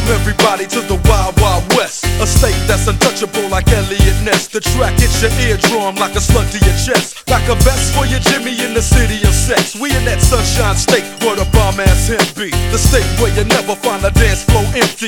Welcome everybody to the Wild Wild West, a state that's untouchable like Elliot Ness. The track hits your eardrum like a slug to your chest, like a vest for your Jimmy in the city of sex. We in that sunshine state where the bomb ass him be, the state where you never find a dance floor empty.